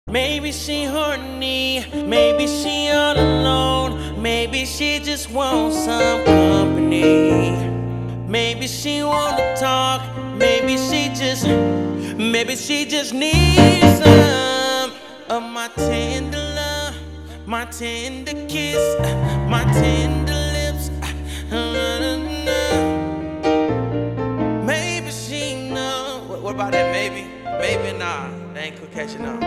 Maybe she horny, maybe she all alone, maybe she just wants some company. Maybe she wanna talk, maybe she just needs some of my tender love, my tender kiss, my tender lips. Maybe she know. What about that? Maybe, maybe nah. They ain't could catch it now.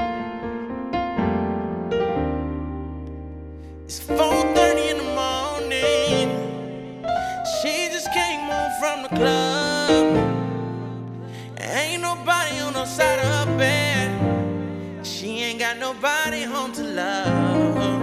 It's 4:30 in the morning. She just came home from the club. Ain't nobody on the side of her bed. She ain't got nobody home to love.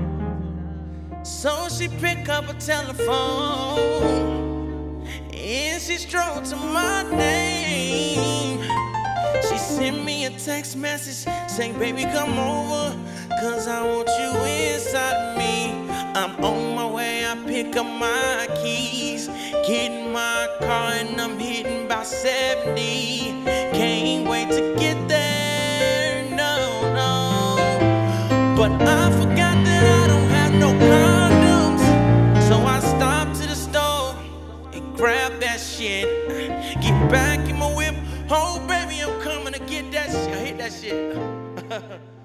So she pick up a telephone and she strolled to my name. She sent me a text message saying, baby, come over, cause I want you inside of me. I'm on my way, I pick up my keys, get in my car and I'm hitting about 70. Can't wait to get there, no, no. But I forgot that I don't have no condoms. So I stopped to the store and grabbed that shit. Get back in my whip, oh baby, I'm coming to get that shit. I hit that shit.